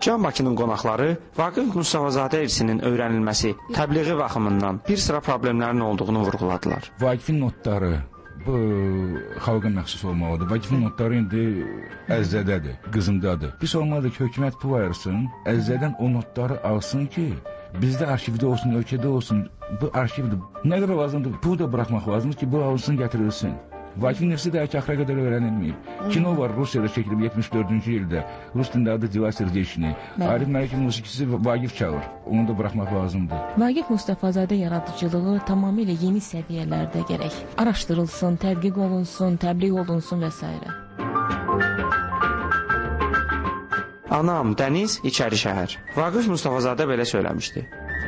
Can Bakının qonaqları Vaqif Mustafazadə irsinin öyrənilməsi, təbliği baxımından bir sıra problemlərin olduğunu vurğuladılar. Vaqifin notları bu xalqa məxsus olmalıdır. Vaqifin notları indi Əzzədədir, qızımdadır. Biz olmalıdır ki, hökumət pul ayırsın, Əzzədən o notları alsın ki, bizdə arşivdə olsun, ölkədə olsun, bu arşivdə nə qədər lazımdır, pul da buraxmaq lazımdır ki, bu alsın, gətirilsin. Vaqifin nefsi də axıra qədər öyrənilməyib. Kino var, Rusiyada çəkilib 74-cü ildə. Rus dilində adı Diva Serdeçni. Arif Məlikov musiqisi Vaqif çalır. Onu da buraxmaq lazımdır. Vaqif Mustafazadə yaradıcılığı tamamilə yeni səviyyələrdə gərək araşdırılsın, tədqiq olunsun, təbliğ olunsun və s. Anam, dəniz, içəri şəhər. Vaqif Mustafazadə belə söyləmişdi.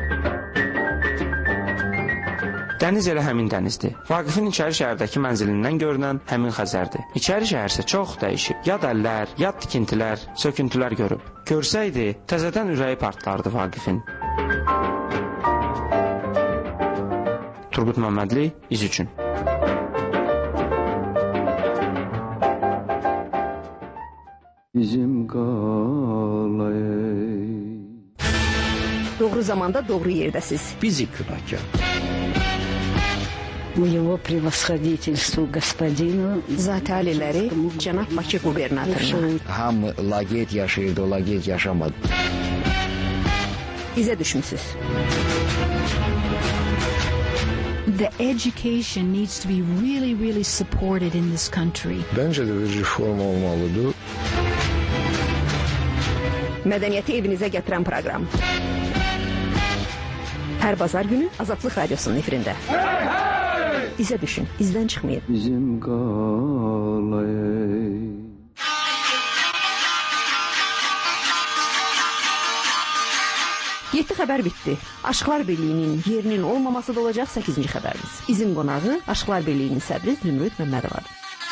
Dəniz elə həmin dənizdir. Vaqifin içəri şəhərdəki mənzilindən görünən həmin Xəzərdir. İçəri şəhər isə çox dəyişib. Yad əllər, yad tikintilər, söküntülər görüb. Görsəydi, təzədən ürəyi partlardı Vaqifin. Turqut Məmmədli, İz üçün. Bizim qalay. Doğru zamanda doğru yerdəsiz. Bizi Kübakya. Его превосходительству господину Zat-aliləri cənab Bakı qubernatoruna. Hamı laqeyd yaşayırdı, o laqeyd yaşamadı. İzə düşmüsünüz. The education needs to be really, really supported in this country. Bence de bir reform olmalıdır. Mədəniyyəti evinizə gətirən proqram. Hər bazar günü Azadlıq Radiosunun efirində. İzə düşün, izdən çıxmayın. Bizim qalay. Yeddi xəbər bitdi. Aşıqlar Birliyinin yerinin olmaması da olacaq 8-ci xəbərimiz. İzin qonağı Aşıqlar Birliyinin sədri Zümrüd Məmmədovadır.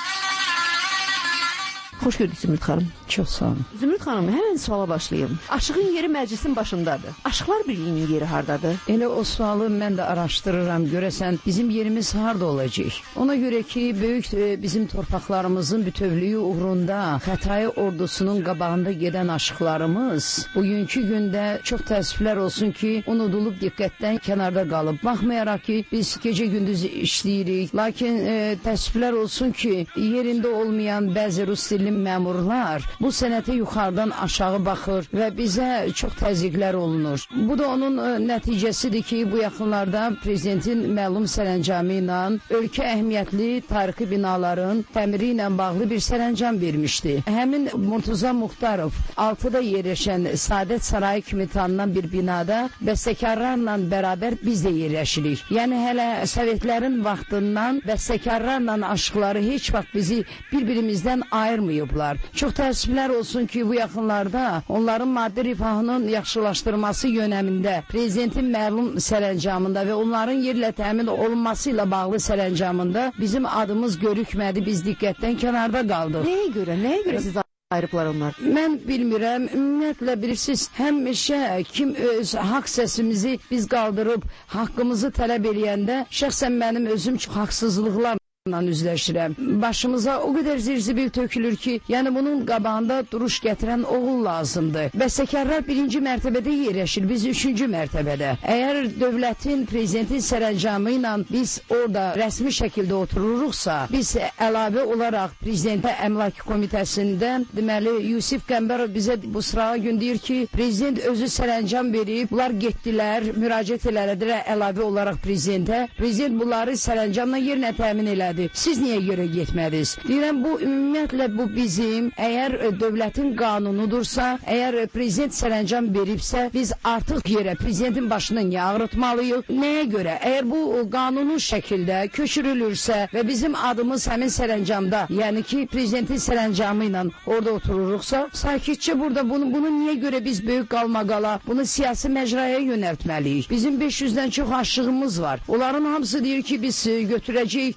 Xoş gördük Zümrüd xanım. Çox sağ olun. Zümrüd xanım, həmən suala başlayım. Aşığın yeri məclisin başındadır. Aşıqlar Birliyinin yeri hardadır? Elə o sualı mən də araşdırıram. Görəsən bizim yerimiz harda olacaq? Ona görə ki, böyük bizim torpaqlarımızın bütövlüyü uğrunda Xətai ordusunun qabağında gedən aşıqlarımız bugünkü gündə çox təəssüflər olsun ki, unudulub diqqətdən kənarda qalıb. Baxmayaraq ki, biz gecə-gündüz işləyirik. Lakin təəssüflər olsun ki, yerində olmayan bəzi Rus dilli məmurlar bu sənətə yuxarıdan aşağı baxır və bizə çox təzyiqlər olunur. Bu da onun nəticəsidir ki, bu yaxınlarda prezidentin məlum sərəncamı ilə ölkə əhəmiyyətli tarixi binaların təmiri ilə bağlı bir sərəncam vermişdi. Həmin Murtuza Muxtarov 6-da yerləşən Saadət Sarayı kimi tanınan bir binada bəstəkarlarla bərabər biz də yerləşirik. Yəni hələ Sovetlərin vaxtından bəstəkarlarla aşıqları heç vaxt bizi bir-birimizdən ayırmayıblar. Çox təəssüflər olsun ki, bu yaxınlarda onların maddi rifahının yaxşılaşdırılması yönəmində prezidentin məlum sərəncamında və onların yerlə təmin olunması ilə bağlı sərəncamında bizim adımız görükmədi, biz diqqətdən kənarda qaldıq. Nəyə görə siz ayrıblar onlar? Mən bilmirəm, ümumiyyətlə bilirsiniz, həmişə kim öz haqq səsimizi biz qaldırıb, haqqımızı tələb eləyəndə, şəxsən mənim özüm çox haqsızlıqlar üzləşirəm. Başımıza o qədər zirzibil tökülür ki, yəni bunun qabağında duruş gətirən oğul lazımdır. Bəstəkarlar 1-ci mərtəbədə yerləşir, biz 3-cü mərtəbədə. Əgər dövlətin, prezidentin sərəncamı ilə biz orada rəsmi şəkildə otururuqsa, biz əlavə olaraq prezidentə əmlak komitəsindən, deməli, Yusif Qəmbərov bizə bu sırağa gün deyir ki, prezident özü sərəncam verib, bunlar getdilər, müraciət elədilər əlavə olaraq prezidentə. Prezident bunları sərəncamla yerinə təmin elədi. Siz niyə görə getmədiniz? Deyirəm, bu ümumiyyətlə bu bizim, əgər dövlətin qanunudursa, əgər prezident sərəncam veribsə, biz artıq yerə prezidentin başını niyə ağrıtmalıyıq? Nəyə görə? Əgər bu qanuni şəkildə köçürülürsə və bizim adımız həmin sərəncamda, yəni ki, prezidentin sərəncamı ilə orada otururuqsa, sakitcə burada bunu niyə görə biz böyük qalmaqala, bunu siyasi məcraya yönəltməliyik? Bizim 500-dən çox aşığımız var. Onların hamısı deyir ki, biz götürəcəyik sazımızı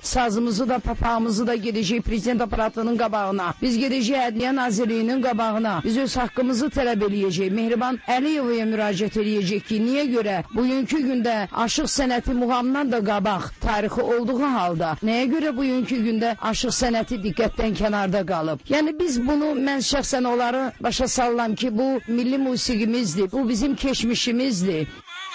namazımızı da, papağımızı da gedəcək prezident aparatının qabağına. Biz gedəcək Ədliyyə Nazirliyinin qabağına. Biz öz haqqımızı tələb eləyəcək. Mehriban Əliyevaya müraciət eləyəcək ki, niyə görə bugünkü gündə aşıq sənəti muğamdan da qabaq tarixi olduğu halda, nəyə görə bugünkü gündə aşıq sənəti diqqətdən kənarda qalıb? Yəni biz bunu, mən şəxsən onları başa sallam ki, bu milli musiqimizdir, bu bizim keçmişimizdir.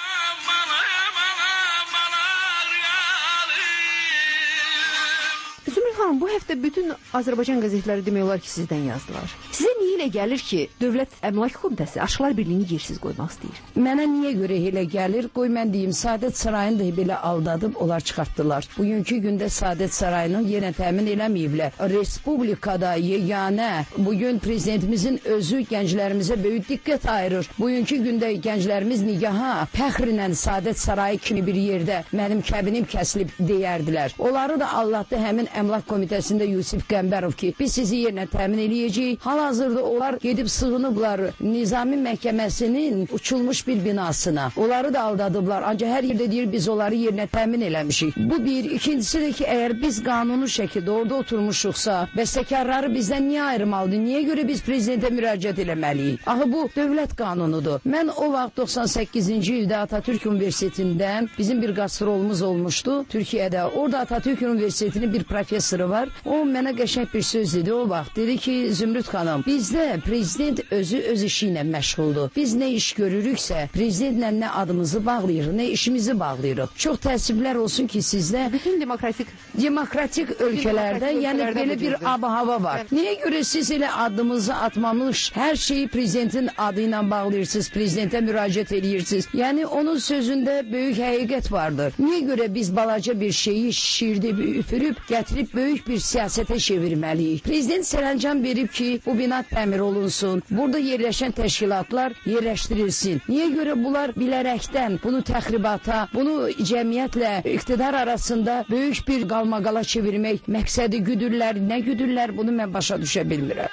Bu həftə bütün Azərbaycan qəzetləri demək olar ki, sizdən yazdılar. Sizə niyə elə gəlir ki, Dövlət Əmlak Komitəsi Aşıqlar Birliyini yersiz qoymaq istəyir? Mənə niyə görə elə gəlir? Qoy mən deyim, Saadət Sarayını da belə aldadıb, onlar çıxartdılar. Bugünkü gündə Saadət Sarayını yenə təmin eləməyiblər. Respublikada yeganə, bugün prezidentimizin özü gənclərimizə böyük diqqət ayırır. Bugünkü gündə gənclərimiz nigaha, fəxrlə Saadət Sarayı kimi bir yerdə mənim kəbinim kəsilib deyərdilər. Onları da allatdı həmin Əmlak Komitəsində Yusif Qəmbərov ki, biz sizi yerinə təmin eləyəcəyik. Hal-hazırda onlar gedib sığınıblar Nizami Məhkəməsinin uçulmuş bir binasına. Onları da aldadıblar. Ancaq hər yerdə deyir, biz onları yerinə təmin eləmişik. Bu bir. İkincisi də ki, əgər biz qanuni şəkildə orada oturmuşuqsa, bəstəkarları bizdən niyə ayırmalıdır? Niyə görə biz prezidentə müraciət eləməliyik? Axı bu dövlət qanunudur. Mən o vaxt 98-ci ildə Atatürk Universitetində bizim bir qastrolumuz olmuşdu Türkiyədə. Orada Atatürk Universitetinin bir professoru var. O mənə qəşəng bir söz dedi o vaxt. Dedi ki, Zümrüd xanım, bizdə prezident özü öz işi ilə məşğuldur. Biz nə iş görürüksə, prezidentlə nə adımızı bağlayırıq, nə işimizi bağlayırıq. Çox təəssüflər olsun ki, sizdə bütün demokratik ölkələrdə yəni belə bir ab-hava var. Niyə görə siz elə adımızı atmamış, hər şeyi prezidentin adı ilə bağlayırsınız, prezidentə müraciət edirsiniz? Yəni onun sözündə böyük həqiqət vardır. Niyə görə biz balaca bir şeyi şişirdib, üfürüb, gətirib böyük bir siyasətə çevirməliyik? Prezident sərəncam verib ki, bu bina təmir olunsun, burada yerləşən təşkilatlar yerləşdirilsin. Niyə görə bunlar bilərəkdən bunu təxribata, bunu cəmiyyətlə iqtidar arasında böyük bir qalmaqala çevirmək məqsədi güdürlər, nə güdürlər, bunu mən başa düşə bilmirəm.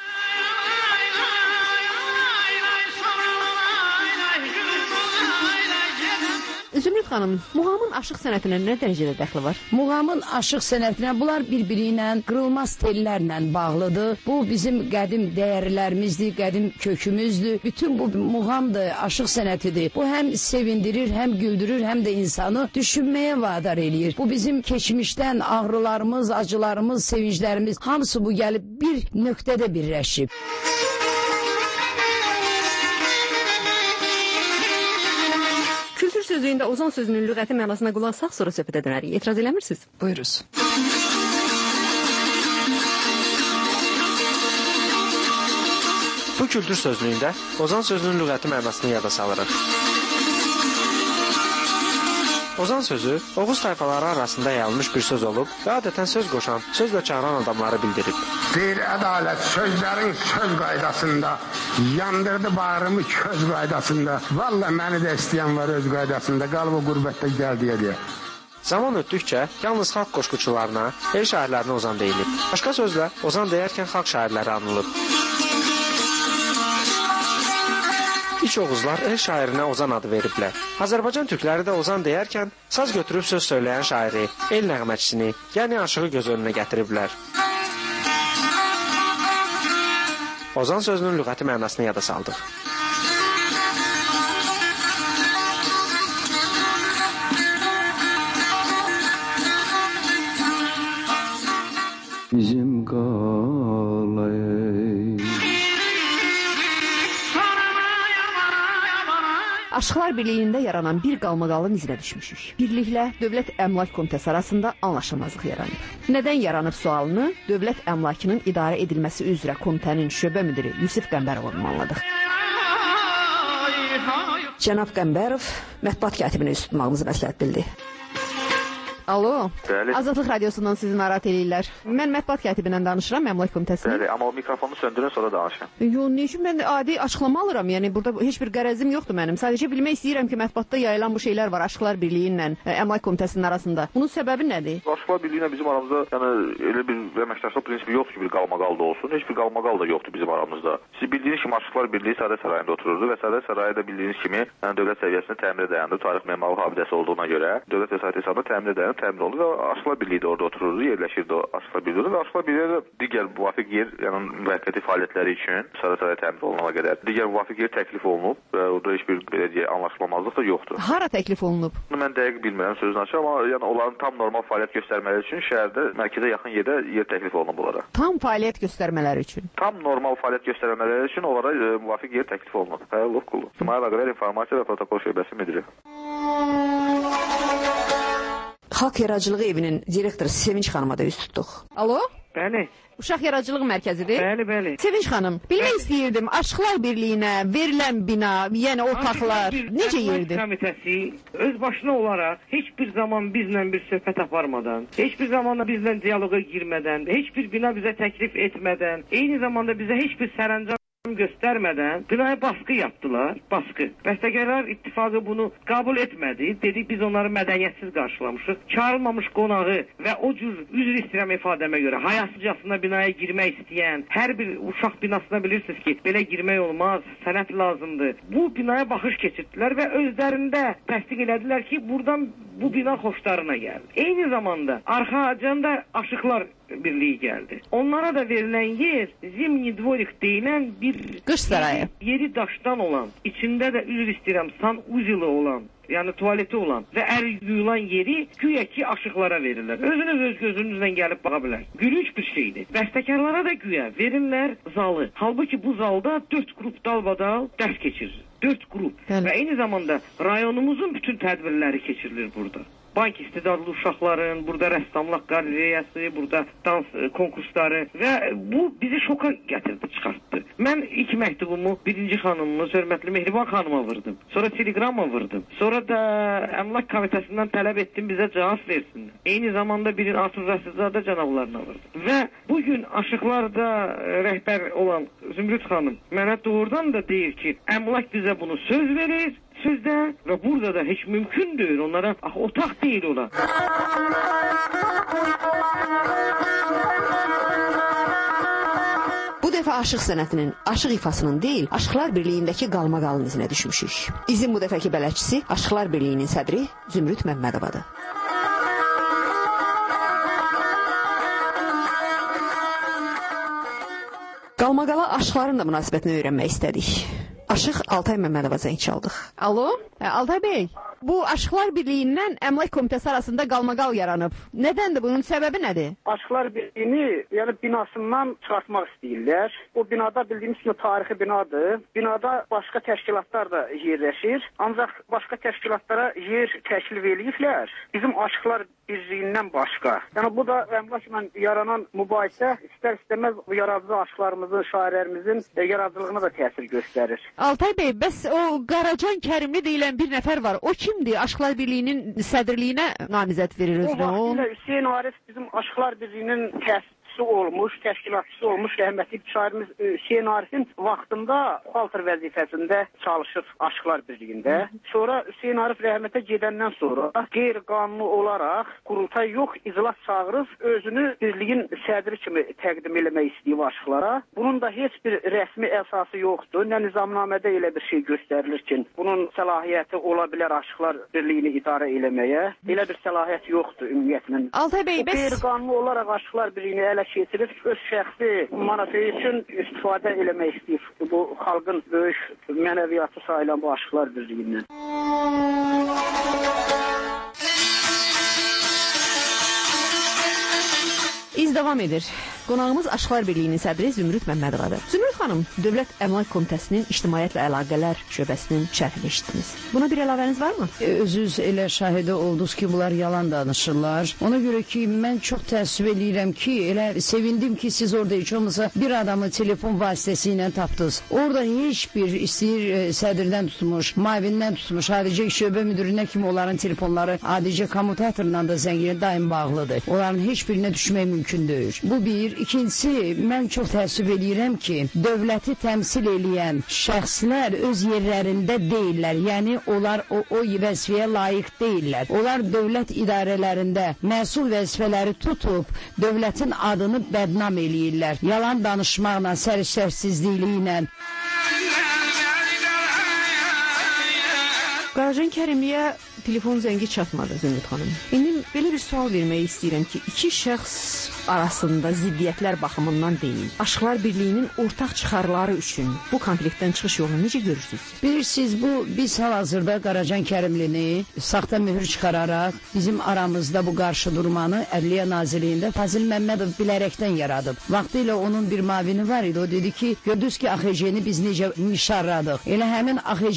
Zümrüd xanım, muğamın aşıq sənətinə nə dərəcədə dəxli var? Muğamın aşıq sənətinə bunlar bir-biri ilə qırılmaz tellərlə bağlıdır. Bu bizim qədim dəyərlərimizdir, qədim kökümüzdür. Bütün bu muğamdır, aşıq sənətidir. Bu həm sevindirir, həm güldürür, həm də insanı düşünməyə vadar eləyir. Bu bizim keçmişdən ağrılarımız, acılarımız, sevinclərimiz hamısı bu gəlib bir nöqtədə birləşib. Kültür sözlüyündə Ozan sözünün lüğəti mənasına qulaq asaq, sonra söhbətə dönərik. Etiraz eləmirsiniz? Buyuruz. Bu kültür sözlüyündə Ozan sözünün lüğəti mənasını yada salırıq. Ozan sözü Oğuz tayfaları arasında yayılmış bir söz olub və adətən söz qoşan, sözlə çağıran adamları bildirib. Deyir ədalət sözlərin söz qaydasında, yandırdı bağrımı köz qaydasında, valla məni də istəyən var öz qaydasında, qalıb o qürbətdə gəl deyə. Zaman ötdükcə yalnız xalq qoşquçularına, el şairlərinə Ozan deyilib. Başqa sözlə, Ozan deyərkən xalq şairləri anılıb. İç Oğuzlar el şairinə Ozan adı veriblər. Azərbaycan türkləri də Ozan deyərkən saz götürüb söz söyləyən şairi, el nəğməçisini, yəni aşığı göz önünə gətiriblər. Ozan sözünün lüğəti mənasını yada saldıq. Bizim qalay Aşıqlar Birliyində yaranan bir qalmaqalın izinə düşmüşük. Birliklə Dövlət Əmlak Komitəsi arasında anlaşılmazlıq yaranıb. Nədən yaranıb sualını Dövlət Əmlakının idarə edilməsi üzrə komitənin şöbə müdiri Yusif Qəmbərov anladıq. Cənab Qəmbərov mətbuat katibini üst tutmağımızı məsləhət bildi. Alo, Bəli. Azadlıq Radiosundan sizi narahat eləyirlər. Mən mətbuat katibindən danışıram, Əmlak Komitəsindən. Bəli, amma o mikrofonu söndürün, sonra danışın. Yox, nə üçün mən adi açıqlama alıram, yəni burada heç bir qərəzim yoxdur mənim. Sadəcə bilmək istəyirəm ki, mətbuatda yayılan bu şeylər var Aşıqlar Birliyi ilə Əmlak Komitəsinin arasında. Bunun səbəbi nədir? Aşıqlar Birliyi ilə bizim aramızda yəni elə bir əməkdaşlıq prinsipi yoxdur ki, bir qalmaqal da olsun. Heç bir qalmaqal da yoxdur bizim aramızda. Siz bildiyiniz kimi Aşıqlar Birliyi Saadət Sarayında otururdu və Saadət Sarayı da bildiyiniz kimi yəni dövlət səviyyəsində təmir ediləndir. Tarix memarlıq abidəsi olduğuna görə dövlət vəsaiti hesabına təmir edilən təmin olunur və Aşıqlar Birliyi də orada otururdu, yerləşirdi o Aşıqlar Birliyi və Aşıqlar Birliyi də digər müvafiq yer, yəni müvəqqəti fəaliyyətləri üçün Saray təmin olunana qədər digər müvafiq yer təklif olunub və orada heç bir belə deyək anlaşılmamazlıq da yoxdur. Hara təklif olunub? Mən dəqiq bilmirəm sözünü açıq, amma yəni onların tam normal fəaliyyət göstərmələri üçün şəhərdə mərkəzə yaxın yerdə yer təklif olunub onlara. Tam fəaliyyət göstərmələri üçün. Tam normal fəaliyyət göstərmələri üçün onlara müvafiq yer təklif olunub. Xəyalov Qulu. İctimai Əlaqələr İnformasiya və Protokol Şöbəsi müdiri. Xalq Yaradıcılığı Evinin direktoru Sevinç xanıma da üst tutduq. Alo? Bəli. Uşaq Yaradıcılıq Mərkəzidir. Bəli. Sevinç xanım, bilmək istəyirdim, Aşıqlar Birliyinə verilən bina, yəni otaqlar necə yerdir? Komitəsi öz başına olaraq heç bir zaman bizlə bir söhbət aparmadan, heç bir zaman da bizlə diyaloqa girmədən, heç bir bina bizə təklif etmədən, eyni zamanda bizə heç bir sərəncam göstərmədən binaya baskı yaptılar, baskı. Bəstəkarlar İttifaqı bunu qəbul etmədi. Dedik biz onları mədəniyyətsiz qarşılamışıq. Çağrılmamış qonağı və o cür üzr istəyirəm ifadəmə görə hayasıcasına binaya girmək istəyən hər bir uşaq binasına bilirsiniz ki, belə girmək olmaz, sənət lazımdır. Bu binaya baxış keçirdilər və özlərində təsdiq elədilər ki, buradan bu bina xoşlarına gəldi. Eyni zamanda arxacanda Aşıqlar Birliyi gəldi. Onlara da verilən yer Zimni Dvorik deyilən bir qış sarayı. Yeri daşdan olan, içində də üzr istəyirəm sanuzeli olan, yəni tualeti olan və ər yuyulan yeri güya ki aşıqlara verirlər. Özünüz öz gözünüzlə gəlib baxa bilər. Gülünç bir şeydir. Bəstəkarlara da güya verirlər zalı. Halbuki bu zalda 4 qrup dalbadal dərs keçirir. 4 qrup. Və eyni zamanda rayonumuzun bütün tədbirləri keçirilir burada. Bank istedadlı uşaqların, burada rəssamlıq qalereyası, burada dans konkursları və bu bizi şoka gətirdi, çıxartdı. Mən ilk məktubumu birinci xanımımız, hörmətli Mehriban xanıma vurdım. Sonra telegramma vurdım. Sonra da Əmlak Komitəsindən tələb etdim bizə cavab versinlər. Eyni zamanda birin Asır Rəsulzadə cənablarına vurdum. Və bugün Aşıqlarda rəhbər olan Zümrüt xanım mənə doğrudan da deyir ki, Əmlak bizə bunu söz verir. Sözdə və burada da heç mümkün deyil onlara, otaq deyil ola. Bu dəfə aşıq sənətinin, aşıq ifasının deyil, Aşıqlar Birliyindəki qalmaqalın izinə düşmüşük. İzin bu dəfəki bələdçisi Aşıqlar Birliyinin sədri Zümrüt Məmmədovadır. Qalmaqala aşıqların da münasibətini öyrənmək istədik. Aşıq Altay Məmmədova zəng çaldıq. Alo, Altay bəy, bu Aşıqlar Birliyindən Əmlak Komitəsi arasında qalmaqal yaranıb. Nədəndir, bunun səbəbi nədir? Aşıqlar Birliyini, yəni binasından çıxartmaq istəyirlər. O binada bildiyimiz kimi tarixi binadır. Binada başqa təşkilatlar da yerləşir. Ancaq başqa təşkilatlara yer təklif eləyiblər. Bizim Aşıqlar Birliyindən başqa. Yəni bu da əmlakla yaranan mübahisə istər-istəməz yaradıcı aşıqlarımızın, şairlərimizin yaradıcılığına da təsir göstərir. Altay bəy, bəs o Qaracan Kərimli deyilən bir nəfər var. O kimdir? Aşıqlar Birliyinin sədrliyinə namizəd verir özünə. O vaxtıyla Hüseyin Arif bizim Aşıqlar Birliyinin olmuş, təşkilatçısı olmuş rəhmətli şairimiz Hüseyin Arifin vaxtında xaltır vəzifəsində çalışır Aşıqlar Birliyində. Sonra Hüseyin Arif rəhmətə gedəndən sonra qeyri-qanuni olaraq qurultay yox, iclas çağırıb özünü birliyin sədri kimi təqdim eləmək istəyib aşıqlara. Bunun da heç bir rəsmi əsası yoxdur. Nə nizamnamədə elə bir şey göstərilir ki, bunun səlahiyyəti ola bilər Aşıqlar Birliyini idarə eləməyə. Elə bir səlahiyyət yoxdur ümumiyyətlə. Altay bəy, bəs qeyri-qanuni olaraq Aşıqlar Birliyini ələ keçirib öz şəxsi mənafeyi üçün istifadə eləmək istəyir. Bu xalqın böyük mənəviyyatı sayılan bu Aşıqlar Birliyindən. İz davam edir. Qonağımız Aşıqlar Birliyinin sədri Zümrüt Məmmədovadır. Zümrüt xanım, Dövlət Əmlak Komitəsinin İctimaiyyətlə Əlaqələr şöbəsinin şərhini eşitdiniz. Buna bir əlavəniz varmı? Özünüz elə şahidi oldunuz ki, bunlar yalan danışırlar. Ona görə ki, mən çox təəssüf edirəm ki, elə sevindim ki, siz orada heç olmasa bir adamı telefon vasitəsilə tapdınız. Orada heç bir istəyir sədrdən tutmuş, mavindən tutmuş, xarici şöbə müdürünə kimi onların telefonları adicə kommutatorla da zənginə daim bağlıdır. Onların heç birinə düşmək mümkün deyil. Bu bir. İkincisi, mən çox təəssüf edirəm ki, dövləti təmsil eləyən şəxslər öz yerlərində deyirlər. Yəni, onlar o vəzifəyə layiq deyirlər. Onlar dövlət idarələrində məsul vəzifələri tutub, dövlətin adını bədnam eləyirlər. Yalan danışmaqla, səriştərsizliklə. Qaracan Kərimliyə telefon zəngi çatmadı Zümrüd xanım. İndi belə bir sual vermək istəyirəm ki, iki şəxs arasında ziddiyyətlər baxımından deyil, Aşıqlar Birliyinin ortaq çıxarları üçün bu konfliktdən çıxış yolunu necə görürsünüz? Bilirsiniz, biz hal-hazırda Qaracan Kərimlini saxta mühür çıxararaq bizim aramızda bu qarşı durmanı Ədliyyə Nazirliyində Fazil Məmmədov bilərəkdən yaradıb. Vaxtilə onun bir mavini var idi, o dedi ki, gördünüz ki, AXC-ni biz necə mişarladıq. Elə həmin AXC